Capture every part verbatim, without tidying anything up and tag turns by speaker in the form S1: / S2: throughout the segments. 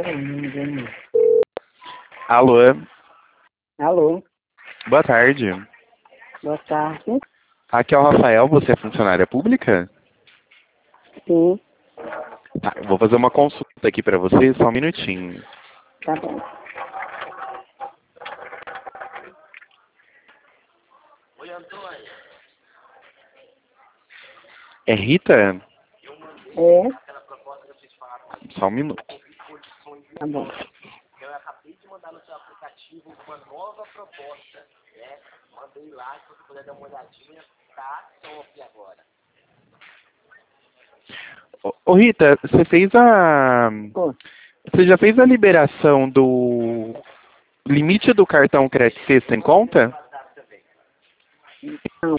S1: Alô,
S2: Alô,
S1: boa tarde.
S2: boa tarde.
S1: Aqui é o Rafael, você é funcionária pública?
S2: Sim,
S1: Tá, eu vou fazer uma consulta aqui pra você, só um minutinho.
S2: tá bom.
S1: É Rita?
S2: É,
S1: Só um minuto.
S2: tá bom.
S1: Ô, ô, Rita, você fez a...
S2: Pô,
S1: Você já fez a liberação do limite do cartão crédito sexta em conta?
S2: não,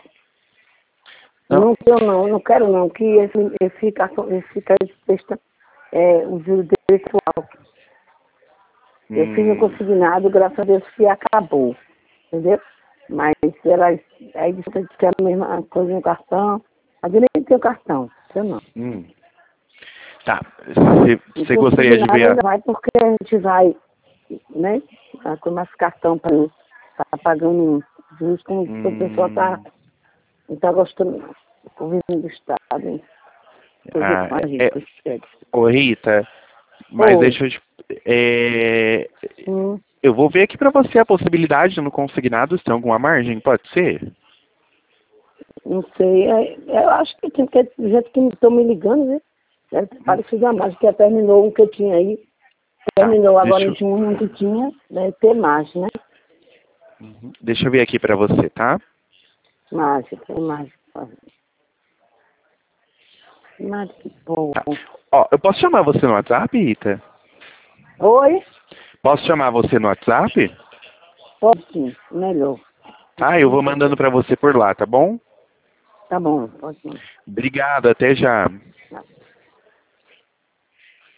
S1: Não.
S2: não quero não, não quero não, que esse, esse cartão, esse crédito sexta, é, o juro dele é muito alto. Eu fiz um
S1: Hum,
S2: consignado, graças a Deus que acabou, entendeu? Mas ela, aí disse que era a mesma coisa no cartão, mas eu nem tenho cartão, eu não.
S1: hum. Tá, você
S2: O
S1: você gostaria de
S2: consignado
S1: ver a...
S2: ainda vai porque a gente vai, né, com mais cartão para mim, tá pagando juros como se a pessoa tá,
S1: Hum,
S2: não tá gostando, não. O governo do estado, hein? Fazer
S1: ah,
S2: com a gente,
S1: é,
S2: com esse crédito.
S1: ô, Rita, mas
S2: Oi,
S1: deixa eu te... É,
S2: hum,
S1: eu vou ver aqui pra você a possibilidade no consignado, se tem alguma margem, pode ser?
S2: não sei, é, eu acho que tem que do jeito que estão me ligando, né? Deve ter
S1: Hum,
S2: parecido a mais, que terminou um que eu tinha aí,
S1: tá,
S2: terminou agora
S1: deixa,
S2: em
S1: eu-
S2: junho, um que tinha, deve ter mais, né?
S1: uhum, deixa eu ver aqui pra você, tá?
S2: Mais, tem mais. Mais que bom.
S1: Tá. Ó, eu posso chamar você no WhatsApp, Rita?
S2: Oi?
S1: Posso chamar você no WhatsApp?
S2: Pode sim, melhor.
S1: Tá, eu vou mandando pra você por lá, tá bom?
S2: Tá bom, pode sim.
S1: Obrigado, até já.